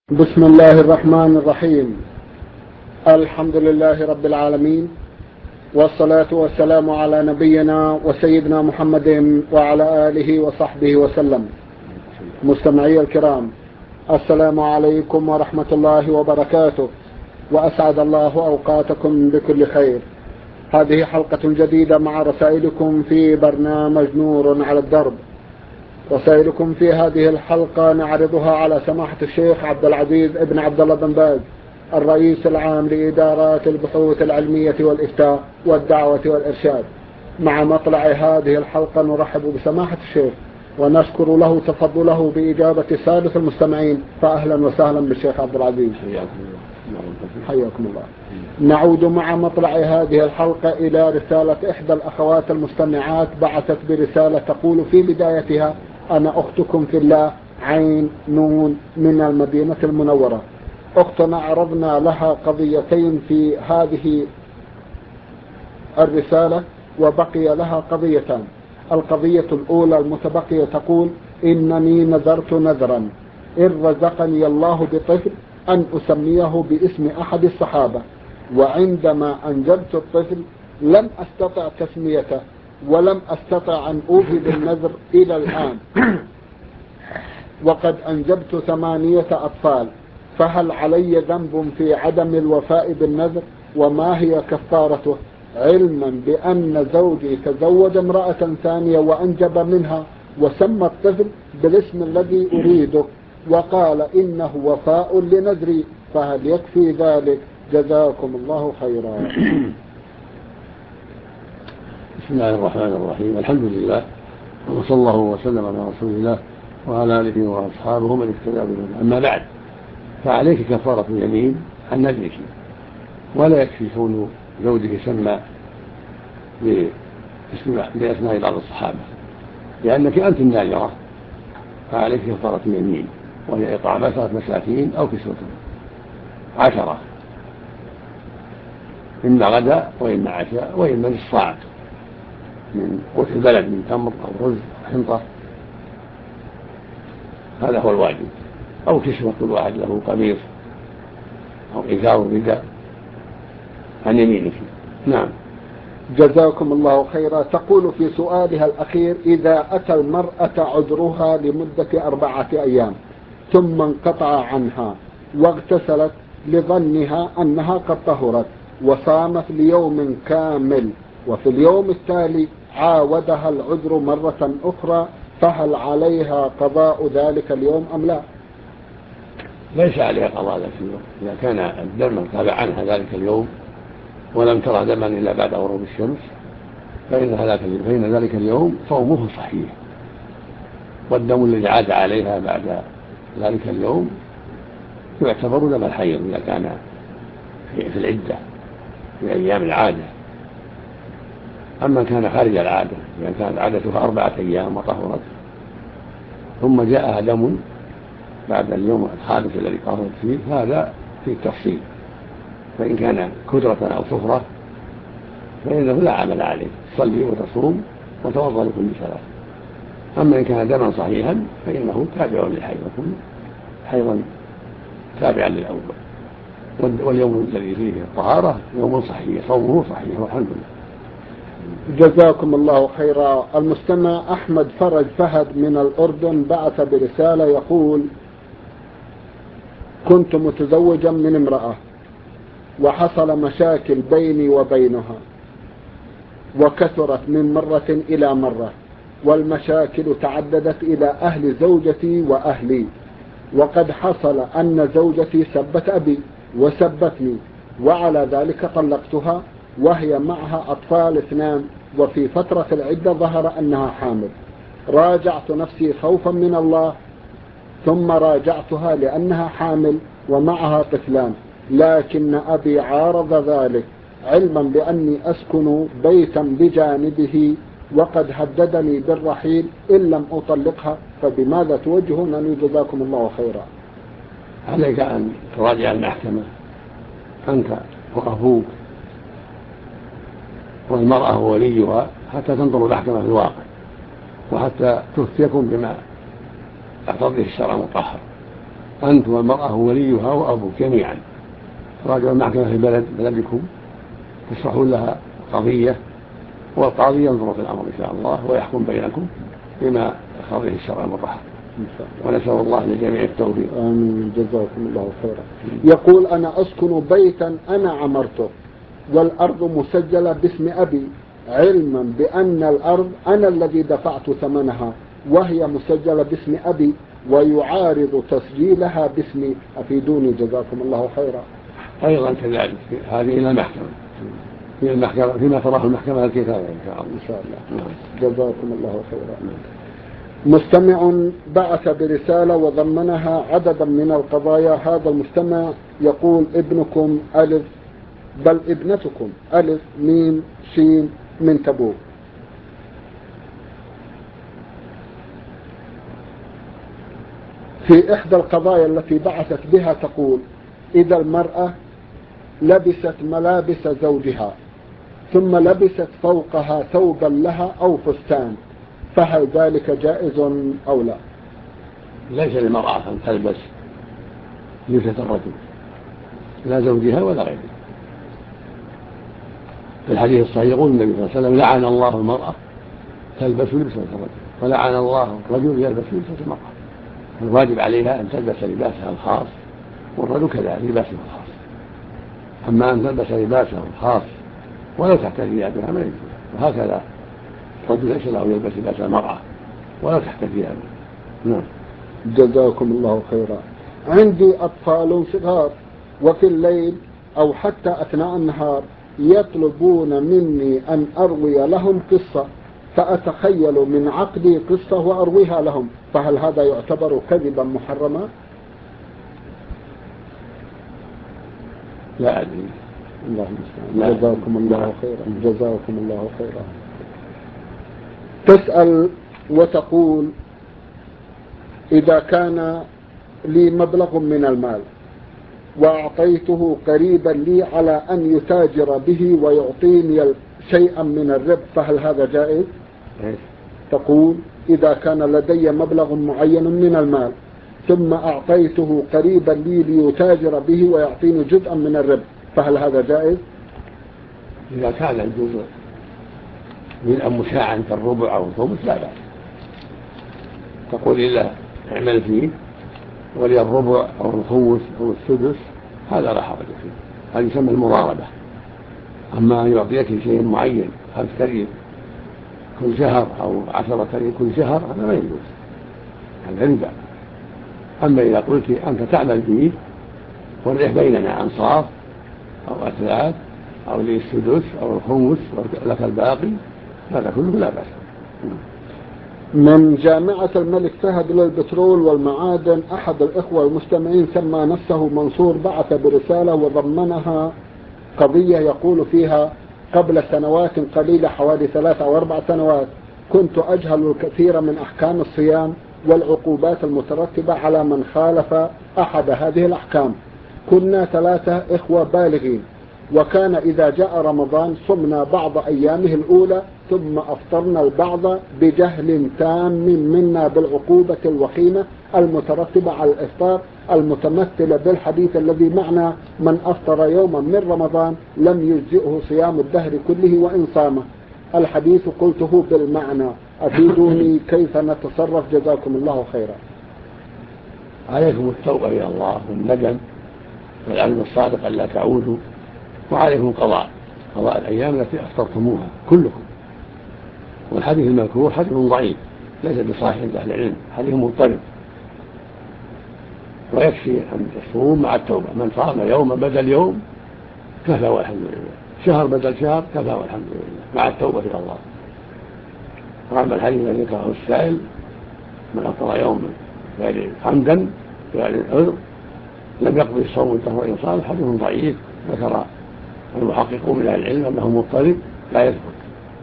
بسم الله الرحمن الرحيم. الحمد لله رب العالمين، والصلاة والسلام على نبينا وسيدنا محمد وعلى آله وصحبه وسلم. مستمعي الكرام، السلام عليكم ورحمة الله وبركاته، وأسعد الله أوقاتكم بكل خير. هذه حلقة جديدة مع رسائلكم في برنامج نور على الدرب. رسائلكم في هذه الحلقة نعرضها على سماحة الشيخ عبد العزيز ابن عبد الله بن باز، الرئيس العام لإدارات البحوث العلمية والإفتاء والدعوة والإرشاد. مع مطلع هذه الحلقة نرحب بسماحة الشيخ ونشكر له تفضله بإجابة سادة المستمعين، فأهلا وسهلا بالشيخ عبد العزيز. حياكم الله. نعود مع مطلع هذه الحلقة إلى رسالة إحدى الأخوات المستمعات، بعثت برسالة تقول في بدايتها: أنا أختكم في الله عين نون من المدينة المنورة. أختنا عرضنا لها قضيتين في هذه الرسالة وبقي لها قضيتان. القضية الأولى المتبقية تقول: إنني نذرت نذرا إن رزقني الله بطفل أن أسميه باسم أحد الصحابة، وعندما أنجبت الطفل لم أستطع تسميته ولم أستطع أن أوفي بالنذر إلى الآن، وقد أنجبت 8 أطفال، فهل علي ذنب في عدم الوفاء بالنذر؟ وما هي كفارته؟ علما بأن زوجي تزوج امرأة ثانية وأنجب منها وسمى الطفل بالاسم الذي أريده وقال إنه وفاء لنذري، فهل يكفي ذلك؟ جزاكم الله خيرا. بسم الله الرحمن الرحيم. الحمد لله، وصلى الله وسلم على رسول الله وعلى آله وأصحابه من اهتدى بهداه. أما بعد، فعليك كفارة اليمين عن نذرك، ولا يكفي كون زوجك سمى بأسماء بعض الصحابة، لأنك أنت الناذرة، فعليك كفارة اليمين، وهي إطعام 10 مساكين أو كسوتهم 10، إما غدا وإما عشاء وإما نصف صاع من قوت البلد من تمر أو رز أو حنطة، هذا هو الواجب، أو كسوة كل واحد له قميص أو إزار رداء عن يمينك. نعم. جزاكم الله خيرا. تقول في سؤالها الأخير: إذا أتى المرأة عذرها لمدة 4 أيام ثم انقطع عنها واغتسلت لظنها أنها قد طهرت وصامت ليوم كامل، وفي اليوم التالي عاودها العذر مرة أخرى، فهل عليها قضاء ذلك اليوم أم لا؟ ليس عليها قضاء ذلك اليوم. إذا كان الدم انقطع عنها ذلك اليوم ولم ترى دما إلا بعد غروب الشمس فإن ذلك اليوم صومه صحيح، والدم الذي عاد عليها بعد ذلك اليوم يعتبر دم الحيض إذا كان في العدة في أيام العادة. أما كان خارج العادة، إذا كانت عادتها 4 أيام وطهرت ثم جاءها دم بعد اليوم الخامس الذي طهرت فيه، هذا في التفصيل، فإن كان كدرة أو صفرة فإنه لا عمل عليه، تصلي وتصوم وتوضأ لكل صلاة. أما إن كان دما صحيحا فإنه تابع للحيض، حيضا تابعا للأول، واليوم الذي فيه الطهارة يوم صحيح، صومه صحيح والحمد لله. جزاكم الله خيرا. المستمع أحمد فرج فهد من الأردن بعث برسالة يقول: كنت متزوجا من امرأة وحصل مشاكل بيني وبينها وكثرت من مرة إلى مرة، والمشاكل تعددت إلى أهل زوجتي وأهلي، وقد حصل أن زوجتي سبت أبي وسبتني، وعلى ذلك طلقتها وهي معها أطفال 2، وفي فترة العدة ظهر أنها حامل. راجعت نفسي خوفا من الله، ثم راجعتها لأنها حامل ومعها طفلان، لكن أبي عارض ذلك علما بأني أسكن بيتا بجانبه، وقد هددني بالرحيل إن لم أطلقها، فبماذا توجهونني؟ جزاكم الله خيرا. عليك أن تراجع المحكمة أنت وأخوك والمرأة ووليها حتى تنظر المحكمة في الواقع، وحتى تفتيكم بما اقتضيه الشرع المطهر. أنت والمرأة وليها وأبوك جميعا، راجعوا المحكمة في بلدكم تشرحون لها قضية، والقاضي ينظر في الأمر إن شاء الله ويحكم بينكم بما يقتضيه الشرع المطهر، ونسأل الله لجميع التوفيق. آمين. جزاكم الله خيرا. يقول: أنا أسكن بيتا أنا عمرته والأرض مسجلة باسم أبي، علما بأن الأرض أنا الذي دفعت ثمنها وهي مسجلة باسم أبي ويعارض تسجيلها باسمي، أفيدوني جزاكم الله خيرا. أيضا كذلك هذه إلى المحكمة، في المحكمة فيما تراه المحكمة الكتابة إن شاء الله. إن شاء الله. جزاكم الله خيرا. مستمع بعث برسالة وضمنها عددا من القضايا. هذا المستمع يقول: ابنكم ألف، بل ابنتكم ألف ميم شين من تبوك. في إحدى القضايا التي بعثت بها تقول: إذا المرأة لبست ملابس زوجها ثم لبست فوقها ثوبا لها أو فستان، فهل ذلك جائز أو لا؟ ليس للمرأة أن تلبس لبسة الرجل، لا زوجها ولا غيره. في الحديث الصحيح يقول النبي صلى الله عليه وسلم: لعن الله المرأة تلبس لبسة الرجل، ولعن الله الرجل يلبس لبسة المرأة. الواجب عليها أن تلبس لباسها الخاص، والرجل كذلك لباسه الخاص. أما أن تلبس لباسه الخاص ولو تحت ثيابها ما يجوز، وهكذا الرجل ليس له يلبس لباس المرأة ولو تحت ثيابها. نعم. جزاكم الله خيرا. عندي أطفال صغار وفي الليل أو حتى أثناء النهار يطلبون مني أن أروي لهم قصة، فأتخيل من عقلي قصة وأرويها لهم، فهل هذا يعتبر كذبا محرما؟ لا أدري. الله المستعان. جزاكم الله خيرا. جزاكم الله خيرا. تسأل وتقول: إذا كان لي مبلغ من المال وأعطيته قريبا لي على أن يتاجر به ويعطيني شيئا من الربح، فهل هذا جائز؟ تقول: إذا كان لدي مبلغ معين من المال ثم أعطيته قريبا لي ليتاجر به ويعطيني جزءا من الربح، فهل هذا جائز؟ إذا كان الجزء من مشاعا كالربع أو الخمس لا بأس، تقول إلا اعمل فيه ولي الربع أو الخمس أو السدس، هذا لا حرج فيه، هذا يسمى المضاربة. أما أن يعطيك شيء معين 5 كريم كل شهر أو 10 كريم كل شهر، هذا ما يجوز، هذا ربا. أما إذا قلت أنت تعمل فيه والربح بيننا أنصاف أو أثلاث أو لي السدس أو الخمس ولك الباقي، هذا كله لا بأس. من جامعة الملك فهد للبترول والمعادن، أحد الإخوة المستمعين سمى نفسه منصور، بعث برسالة وضمنها قضية يقول فيها: قبل سنوات قليلة حوالي 3 أو 4 سنوات كنت أجهل الكثير من أحكام الصيام والعقوبات المترتبة على من خالف أحد هذه الأحكام. كنا 3 إخوة بالغين، وكان إذا جاء رمضان صمنا بعض أيامه الأولى ثم أفطرنا البعض بجهل تام منا بالعقوبة الوخيمة المترتبة على الإفطار، المتمثلة بالحديث الذي معنا: من أفطر يوما من رمضان لم يجزئه صيام الدهر كله وإن صامه. الحديث قلته بالمعنى، أفيدوني كيف نتصرف جزاكم الله خيرا. عليكم التوبة إلى الله والندم والعلم الصادق ألا تعودوا، وعليكم قضاء الأيام التي أفطرتموها كلكم. والحديث المذكور حديث ضعيف ليس بصحيح عند أهل العلم، حديث مضطرب، ويكفي أن تصوم مع التوبة. من صام يوما بدل يوم كفى والحمد لله، شهر بدل شهر كفى والحمد لله، مع التوبة إلى الله. وأما الحديث الذي ذكره السائل: من أفطر يوما يعني عمدا يعني العذر لم يقضي الصوم الدهر وإن صام، حديث ضعيف ذكر المحققون من أهل العلم أنه مضطرب لا يثبت،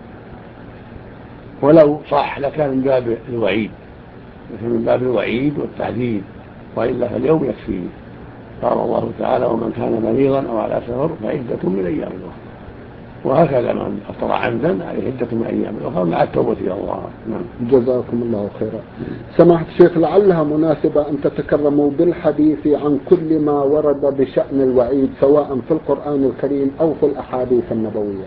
ولو صح لكان من باب الوعيد، من باب الوعيد والتحذير، وإلا فاليوم يكفيه. قال الله تعالى: ومن كان مريضا أو على سفر فعدة من أيام أخرى. وهكذا من أفطر عمدا عليه عدة من أيام أخرى مع التوبة إلى الله. نعم. جزاكم الله خيرا. سماحة الشيخ، لعلها مناسبة أن تتكرموا بالحديث عن كل ما ورد بشأن الوعيد سواء في القرآن الكريم أو في الأحاديث النبوية.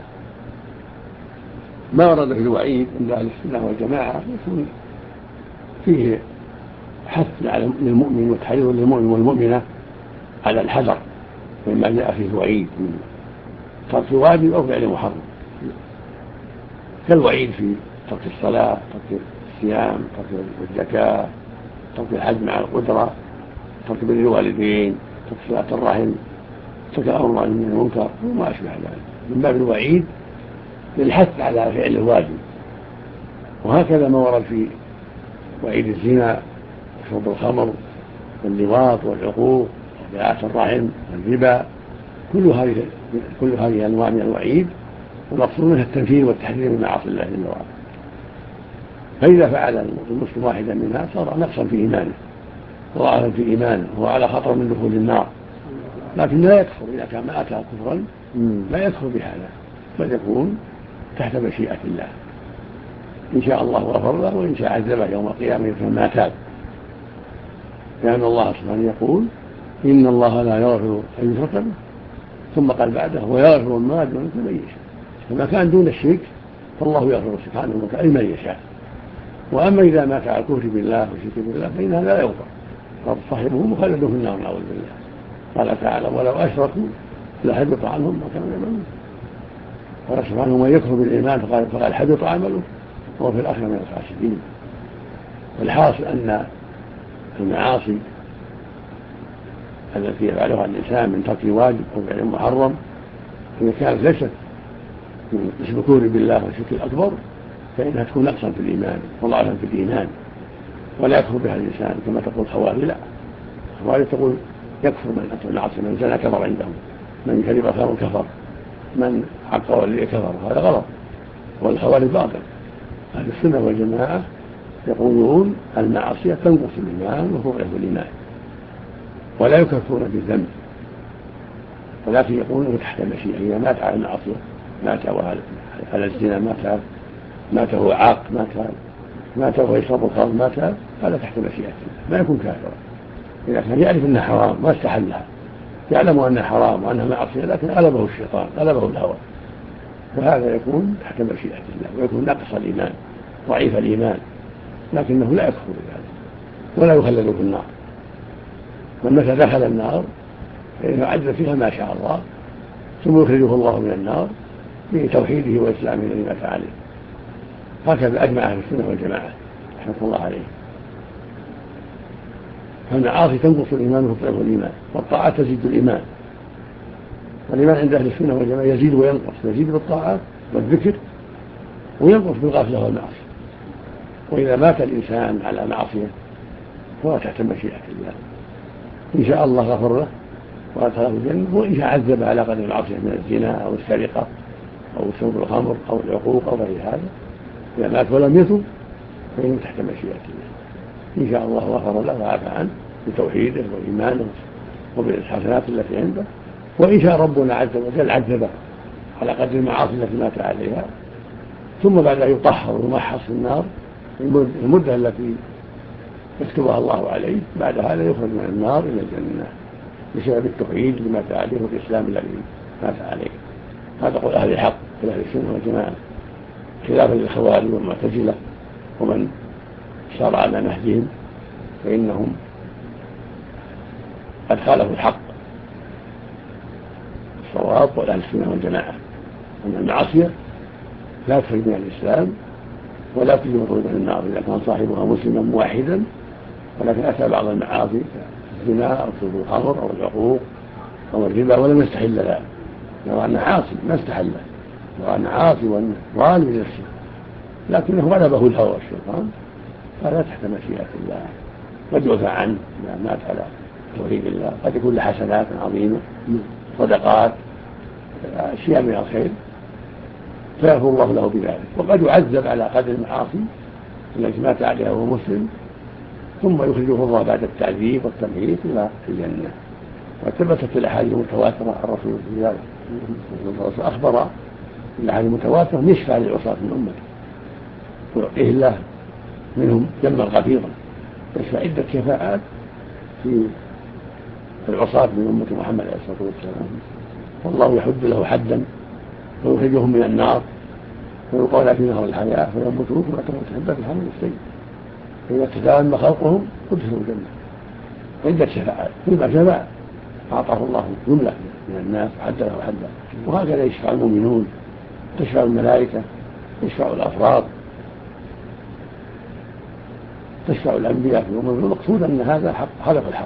ما ورد في الوعيد عند أهل السنة والجماعة يكون فيه حث للمؤمن وتحريض للمؤمن والمؤمنة على الحذر مما جاء فيه الوعيد من ترك واجب أو فعل محرم، كالوعيد في ترك الصلاة، ترك الصيام، ترك الزكاة، ترك الحج مع القدرة، ترك بر الوالدين، ترك صلة الرحم، ترك الأمر من المنكر وما أشبه ذلك من باب الوعيد للحث على فعل الواجب. وهكذا ما ورد في وعيد الزنا وشرب الخمر واللواط والعقوق وقطيعة الرحم والربا، كل هذه أنواع من الوعيد، والمقصود منها التنفير والتحذير من معاصي الله جل وعلا. فإذا فعل المسلم واحدا منها صار نقصا في إيمانه وضعفا في إيمانه وهو على خطر من دخول النار، لكن لا يكفر إذا كان ما أتى كفرا، لا يكفر بهذا، بل يكون تحت مشيئة الله، إن شاء الله غفر له وإن شاء عذبه يوم القيامة فما تاب، لأن الله سبحانه يقول إن الله لا يغفر أن يشرك به، ثم قال بعده ويغفر ما دون ذلك لمن يشاء. فما كان دون الشرك فالله يغفر سبحانه وتعالى لمن يشاء. وأما إذا مات على الكفر بالله والشرك بالله فإن هذا لا يغفر، صاحبه مخلد في النار نعوذ بالله. قال تعالى ولو أشركوا لحبط عنهم ما كانوا يعملون. قال سبحانه من يكفر بالإيمان فقال حبط عمله وهو في الآخرة من الخاسرين. والحاصل أن المعاصي التي يفعلها الإنسان من ترك واجب أو فعل محرم إذا كانت ليست من الكفر بالله والشرك الأكبر فإنها تكون نقصا في الإيمان وضعفا في الإيمان، ولا يكفر بها الإنسان كما تقول الخوارج. لا، الخوارج تقول يكفر من أتى المعصية، من زنى كفر عندهم، من شرب خمرا كفر، من حق ولي كفر، هذا غلط والخوارج باطل. أهل السنة والجماعة يقولون المعصية تنقص الإيمان وتضعف الإيمان ولا يكفرون بالذنب، ولكن يقولون تحت مشيئة. إذا مات على المعصية، مات على الزنا، مات هو عاق، مات هو يشرب الخمر، مات هذا تحت مشيئة الله، ما يكون كافرا. إذا كان يعرف أنها حرام ما استحلها، يعلم أنها حرام وأنها معصية لكن غلبه الشيطان، غلبه الهوى، فهذا يكون تحت مشيئة الله ويكون نقص الإيمان ضعيف الإيمان، لكنه لا يكفر بذلك ولا يخلد في النار. من متى دخل النار فإنه عجز فيها ما شاء الله، ثم يخرجه الله من النار بتوحيده وإسلامه الذي مات عليه. هكذا أجمع أهل السنة والجماعة رحمة الله عليه. فالمعاصي تنقص الإيمان وتضعف الإيمان، والطاعات تزيد الإيمان. والإيمان عند أهل السنة والجماعة يزيد وينقص، يزيد بالطاعات والذكر وينقص بالغفلة والمعصية. وإذا مات الإنسان على معصية فهو تحت مشيئة الله، إن شاء الله غفر له وأدخله الجنة، وإن شاء عذب على قدر المعصية من الزنا أو السرقة أو شرب الخمر أو العقوق أو غير هذا. إذا مات ولم يتب فإنه تحت مشيئة الله، إن شاء الله غفر له وعفى عنه بتوحيده وإيمانه وبالحسنات التي عنده، وإن شاء ربنا عز وجل عذبه على قدر المعاصي التي مات عليها، ثم بعد أن يطهر ويمحص في النار المدة التي يكتبها الله عليه، بعد هذا يخرج من النار إلى الجنة بسبب التوحيد اللي مات عليه والإسلام الذي مات عليه. هذا قول أهل الحق في أهل السنة والجماعة، خلافا للخوارج والمعتزلة ومن سار على نهجهم، فإنهم قد خالفوا الحق. الصواب قول أهل السنة والجماعة أن المعصية لا تخرج من الإسلام ولا تجب الخروج من النار إذا كان صاحبها مسلما موحدا، ولكن أتى بعض المعاصي كالزنا أو شرب الخمر أو العقوق أو الربا ولم يستحل ذلك، يرى أنه عاصي ما استحله، يرى أنه عاصي وأنه ظالم لنفسه، لكنه غلبه الهوى والشيطان، هذا تحت مشيئة الله. قد يعفى عنه إذا مات على توحيد الله، قد يكون له حسنات عظيمة، صدقات، أشياء من الخير فيغفر الله له بذلك. وقد يعذب على قدر المعاصي التي مات عليها وهو مسلم، ثم يخرجه الله بعد التعذيب والتمهيد إلى الجنة. وثبتت الأحاديث المتواترة عن رسول الله أخبر الأحاديث المتواترة يشفع للعصاة من أمته ويعطيه الله منهم جما غفيرا، يشفع عدة شفاعات في العصاة من أمة محمد عليه الصلاة والسلام، والله يحد له حدا ويخرجهم من النار ويلقون في نهر الحياة فيموتون كما تموت حبة الحمل السيد، فإذا تتام خلقهم ادخلوا الجنة. عدة شفاعات فيما شفع أعطاه الله جملة من الناس حد له حدا، وهكذا يشفع المؤمنون، تشفع الملائكة، تشفع الأفراد، تشفع الأنبياء في الأمم. المقصود أن هذا حق، هدف الحق،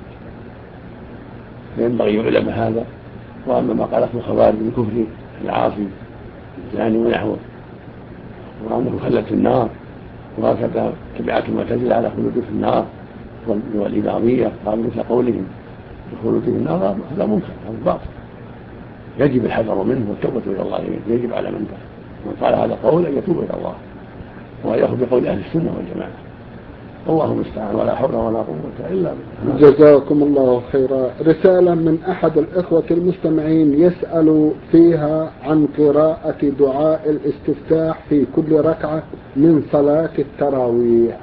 فينبغي يعلم هذا. وأما ما قالته الخوارج من كفر العاصي الزاني ونحوه وأنه خلد في النار، وهكذا تبعات المعتزلة على خلود في النار والإمامية قالوا مثل قولهم الخلود في النار، هذا منكر، هذا باطل، يجب الحذر منه والتوبة إلى الله منه. يجب على من قال هذا القول أن يتوب إلى الله ويأخذ بقول أهل السنة والجماعة. الله المستعان، ولا حول ولا قوة إلا بالله. جزاكم الله خيرا. رسالة من أحد الإخوة المستمعين يسأل فيها عن قراءة دعاء الاستفتاح في كل ركعة من صلاة التراويح.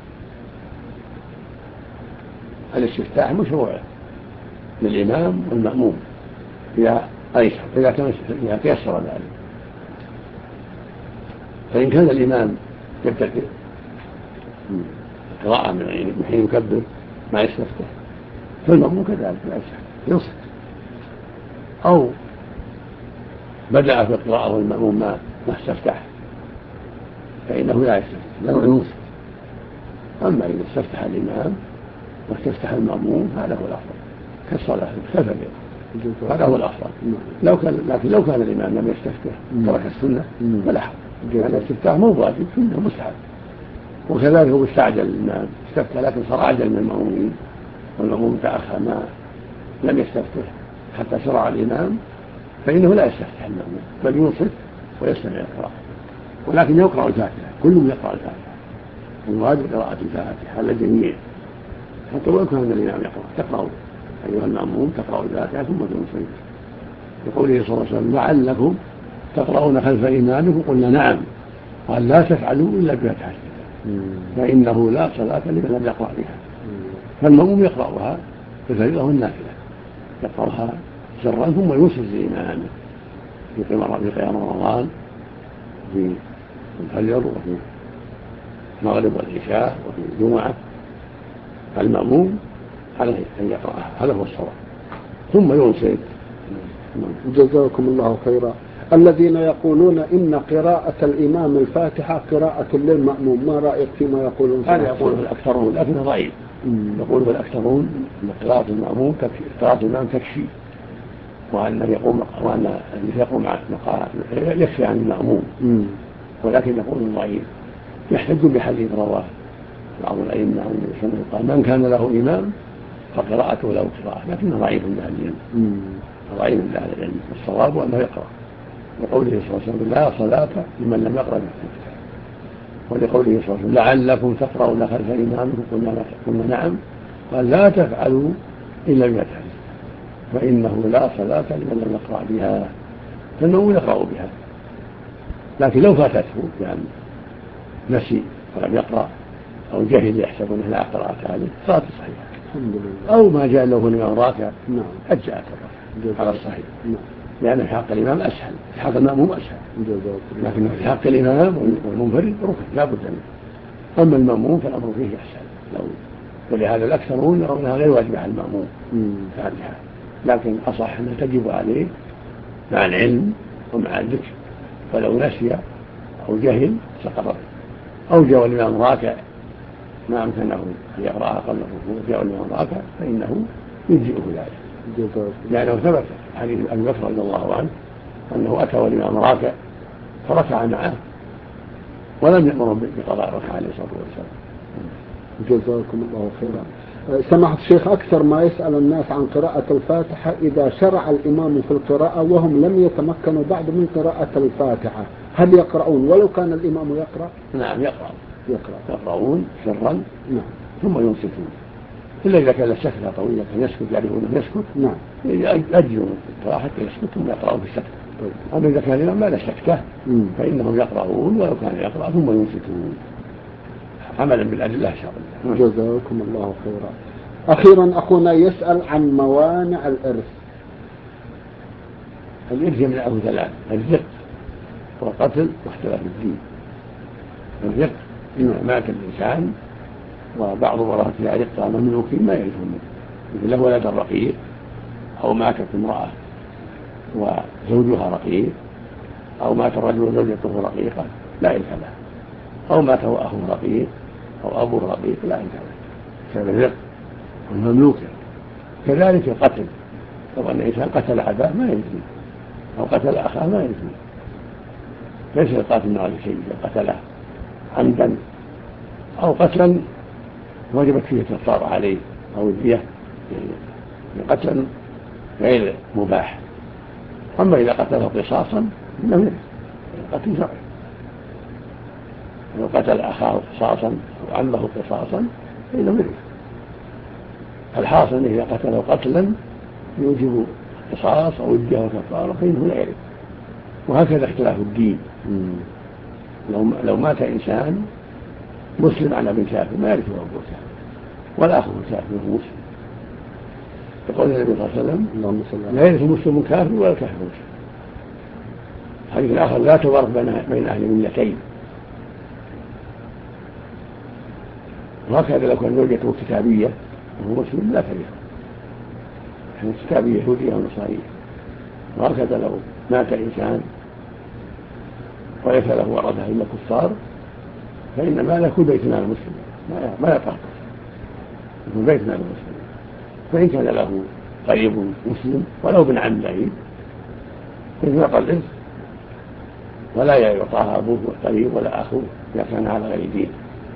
الاستفتاح مشروع للإمام والمأموم إذا تيسر ذلك. فإن كان الإمام يبدأ قراءة من حين يكبر ما يستفتح، فالمأموم كذلك لا ينصت، أو بدأ في القراءة والمأموم ما استفتح فإنه لا يستفتح، لا ينصت. أما إذا استفتح الإمام واستفتح المأموم هذا هو الأفضل كالصلاة كفر، هذا هو الأفضل. لكن لو كان الإمام لم يستفتح ترك السنة فلا حرج، لأن الاستفتاح مو واجب، سنة مستحب. وكذلك هو استعجل الإمام استفتح لكن صار أعجل من المأمومين، والمأموم تأخر ما لم يستفتح حتى شرع الإمام، فإنه لا يستفتح المأموم بل ينصت ويستمع القراءة، ولكن يقرأ الفاتحة، كلهم يقرأ الفاتحة، الواجب قراءة الفاتحة على الجميع، حتى ولو كان الإمام تقرأ أيها المأموم تقرأ الفاتحة ثم تنصت. يقول صلى الله عليه وسلم لعلكم تقرؤون خلف إمامكم، قلنا نعم، قال لا تفعلوا إلا بفاتحة فإنه لا صلاة لمن لم يقرأ بها. فالمأموم يقرأها بالفريضة والنافلة، يقرأها سرا ثم ينصت لإمامه في قيام رمضان وفي الفجر وفي المغرب والعشاء وفي الجمعة. فالمأموم عليه أن يقرأها، هذا هو الصواب، ثم ينصت. جزاكم الله خيرا. الذين يقولون إن قراءة الإمام الفاتحة قراءة للمأموم، ما رأيك فيما يقولون؟ هذا يقوله الأكثرون لكنه ضعيف. يقوله الأكثرون أن قراءة المأموم قراءة الإمام تكفي، وأن يقوم يكفي عن المأموم، ولكن يقول ضعيف. يحتج بحديث رواه بعض الأئمة قال من كان له إمام فقراءته له قراءة، لكنه ضعيف من أهل العلم، ضعيف من أهل العلم. الصواب أنه يقرأ، لقوله صلى الله عليه وسلم لا صلاة لمن لم يقرأ بالفتح، ولقوله صلى الله عليه وسلم لعلكم تقرؤون خلف إمامكم، قلنا نعم، قال لا تفعلوا إلا بفتح فإنه لا صلاة لمن لم يقرأ بها، فإنه يقرأ بها. لكن لو فاتته يعني نسي ولم يقرأ أو جهل يحسب أنه لا قراءة عليه صلاة صحيحة الحمد لله، أو ما جاء له الإمام راكع أجزأت على الصحيح، لأن في حق الإمام أسهل، في حق المأموم أسهل، لكن في حق الإمام والمنفرد ركن لا بد منه. أما المأموم فالأمر فيه أسهل، ولهذا الأكثرون يرونها غير واجبة على المأموم فاتحة، لكن أصح أنها تجب عليه مع العلم ومع الذكر، فلو نسي أو جهل سقط، أو جاء الإمام راكع ما أمكنه أن يقرأها قبل الركوع جاء الإمام راكع فإنه يجزئه ذلك، لأنه ثبت حديث أبي بكر رضي الله عنه أنه أتى والإمام راكع فركع معه ولم يأمر بقضاء ركعة عليه الصلاة والسلام. جزاكم الله خيرا. سماحة الشيخ، أكثر ما يسأل الناس عن قراءة الفاتحة إذا شرع الإمام في القراءة وهم لم يتمكنوا بعد من قراءة الفاتحة، هل يقرؤون ولو كان الإمام يقرأ؟ نعم يقرؤون سرا ثم ينصتون، إلا إذا كان السكتة طويلة يسكت يعرفون أنه يسكت، يأجلون القراءة حتى يسكت ثم يقرأون في السكتة. أما إذا كان الإمام ما لا سكتة فإنهم يقرؤون ولو كان يقرأ ثم ينصتون عملا بالأدلة إن شاء الله. جزاكم الله خيرا. أخيرا أخونا يسأل عن موانع الإرث. الإرث يمنعه ثلاث: الرق والقتل واختلاف الدين. الرق إذا مات الإنسان وبعض ورثته رقة مملوكين ما يرثون، مثل له ولد رقيق أو ماتت امرأة وزوجها رقيق أو مات الرجل وزوجته رقيقة لا يرث له، أو مات أخوه رقيق أو أبوه رقيق لا يرث له بسبب الرق والمملوك. كذلك القتل، لو أن إنسان قتل أباه ما يرث أو قتل أخاه ما يرث، ليس القاتل من هذا الشيء قتله عمدا أو قتلا وجبت فيه الكفارة عليه أو الدية قتلا غير مباح. أما إذا قتله قصاصا فإنه يرث، قتل شرعي. لو قتل أخاه قصاصا أو عمه قصاصا فإنه يرث. الحاصل إذا قتله قتلا يوجب قصاص أو الدية أو كفارة فإنه لا يرث. وهكذا اختلاف الدين. لو مات إنسان مسلم على ابن كافر ما يرثه أبوه كافر ولا أخوه كافر وهو مسلم. يقول النبي صلى الله عليه وسلم: لا يرث مسلم كافر ولا كافر مسلم. الحديث الآخر: لا تضارب بين أهل ملتين. وهكذا لو كان زوجته كتابية وهو مسلم لا ترثه، يعني كتابية يهودية أو نصرانية. وهكذا لو مات إنسان وليس له ورثة إلا كفار فإن ماله كل بيت مال المسلم ما يطهر، يكون بيت مال المسلم. فإن كان له قريب مسلم ولو ابن عم بعيد فيعطى الإرث ولا يعطاها أبوه القريب ولا أخوه إذا كان على غير دين،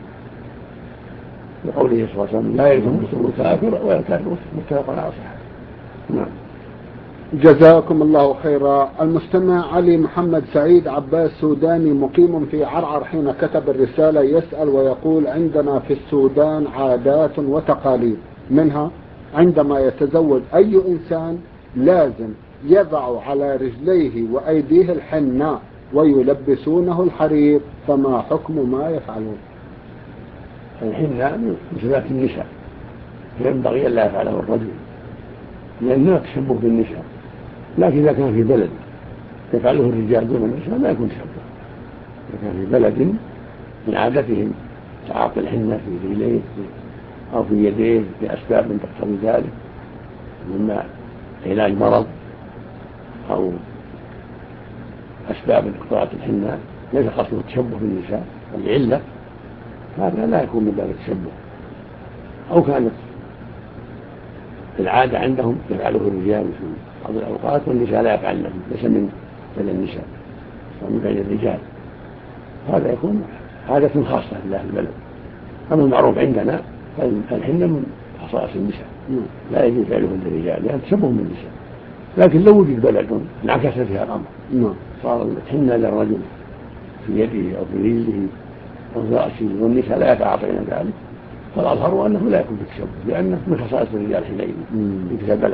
لقوله صلى الله عليه وسلم: لا يرث مسلم كافر ولا كافر مسلم. متفق على صحته. نعم. جزاكم الله خيرا. المستمع علي محمد سعيد عباس سوداني مقيم في عرعر حين كتب الرسالة يسأل ويقول: عندنا في السودان عادات وتقاليد، منها عندما يتزوج أي إنسان لازم يضع على رجليه وأيديه الحناء ويلبسونه الحرير، فما حكم ما يفعلون؟ الحناء من صفات النساء ينبغي أن لا يفعله الرجل لأنه تشبه بالنساء، لكن إذا كان في بلد يفعله الرجال دون النساء ما يكون تشبه. إذا كان في بلد من عادتهم تعاطي الحنة في رجليه أو في يديه لأسباب تقتضي ذلك، مما علاج مرض أو أسباب اقتضاء الحنة ليس قصده التشبه بالنساء والعلة، هذا لا يكون من باب التشبه. أو كانت العادة عندهم يفعله الرجال في بعض الأوقات والنساء لا يفعلنه، ليس من بين النساء ومن بين الرجال، هذا يكون عادة خاصة لله البلد. أما المعروف عندنا فالحنة من خصائص النساء لا يجوز فعله للرجال لأن تشبه بالنساء. لكن لو وجد بلد انعكس فيها الأمر صار الحنة للرجل في يده أو في رجله أو في رأسه والنساء لا يتعاطين ذلك، فالأظهر أنه لا يكون بالتشبه لأنه من خصائص الرجال حينئذ في تلك البلد.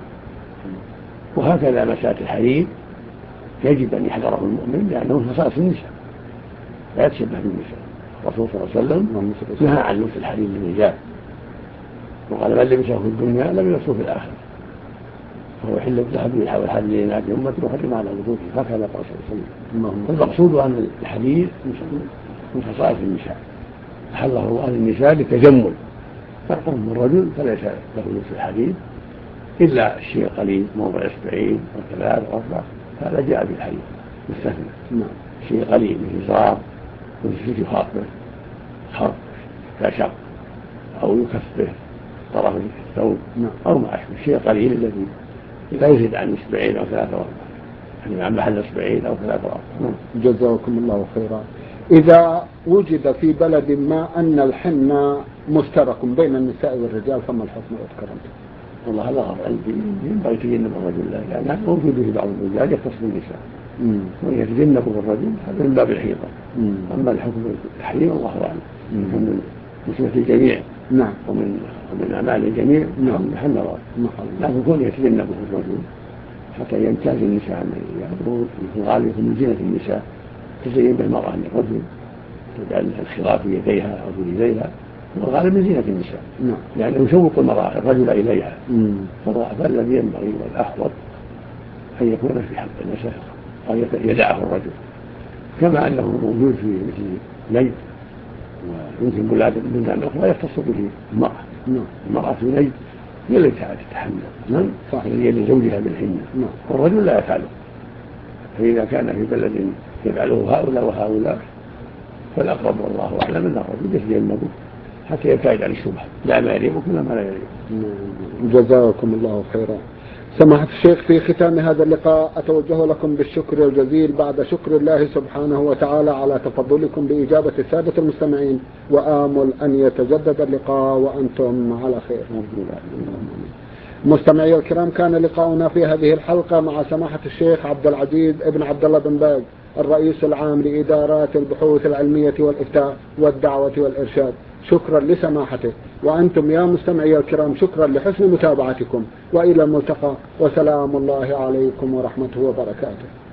وهكذا مسألة الحرير يجب أن يحذره المؤمن لأنه من خصائص النساء لا يتشبه بالنساء. الرسول صلى الله عليه وسلم نهى عن لبس الحرير للرجال وقال: من لبسه في الدنيا لم يلبسه في الآخرة، فهو يحل الذهب يحاول الحرير لناس أمته وحرم على وجوده. هكذا قال صلى الله عليه وسلم. المقصود أن الحرير من خصائص النساء أحله الله للنساء للتجمل، فأما الرجل فليس له لبس الحرير إلا الشيء قليل موضع إصبعين وثلاث وأربع، هذا جاء بالحرير مستثنى. شيء قليل من إزار ويمسك خاطبه خرق كشق أو يكفه طرف الثوب أو ما أشبه، شيء قليل الذي لا يزيد عن إصبعين أو ثلاثة وأربع، يعني عن محل إصبعين أو ثلاثة وأربع. جزاكم الله خيرا. إذا وجد في بلد ما أن الحنة مشترك بين النساء والرجال فما الحكم أذكرت؟ والله هذا غير عندي، ينبغي يتجنب الرجل لا، لأن هذا موجود في بعض البلدان يختص بالنساء ويتجنبه الرجل، هذا من باب الحيطة. أما الحكم التحريم الله أعلم، من مسلمة الجميع ومن أعمال الجميع محل الله، لكن كون يتجنبه الرجل حتى يمتاز النساء عن الرجال. والغالب من زينة النساء تزين بالمرأة عن الرجل، تجعل الخراف في يديها أو في يديها، والغالب من زينة النساء لأنه يشوق المرأة الرجل إليها. فالذي ينبغي والأحوط أن يكون في حق النساء أو يدعه الرجل، كما أنه موجود في مثل نيد، ويمكن بلدان أخرى يختص به المرأة في نيد هي التي تتحمل يد زوجها بالحنة، والرجل لا يفعله. فإذا كان في بلد يفعله هؤلاء وهؤلاء فالأقرب والله أعلم أن الرجل يتجنبه حتى يبتعد عن الشبهة، لا ما يليق ولا ما لا يليق. جزاكم الله خيرا. سماحة الشيخ، في ختام هذا اللقاء أتوجه لكم بالشكر الجزيل بعد شكر الله سبحانه وتعالى على تفضلكم بإجابة السادة المستمعين، وآمل أن يتجدد اللقاء وأنتم على خير. مستمعي الكرام، كان لقاؤنا في هذه الحلقة مع سماحة الشيخ عبد العزيز ابن عبد الله بن باز، الرئيس العام لإدارات البحوث العلمية والإفتاء والدعوة والإرشاد. شكرا لسماحته، وأنتم يا مستمعي الكرام شكرا لحسن متابعتكم، وإلى الملتقى، وسلام الله عليكم ورحمته وبركاته.